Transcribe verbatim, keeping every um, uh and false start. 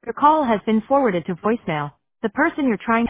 Your call has been forwarded to voicemail. The person you're trying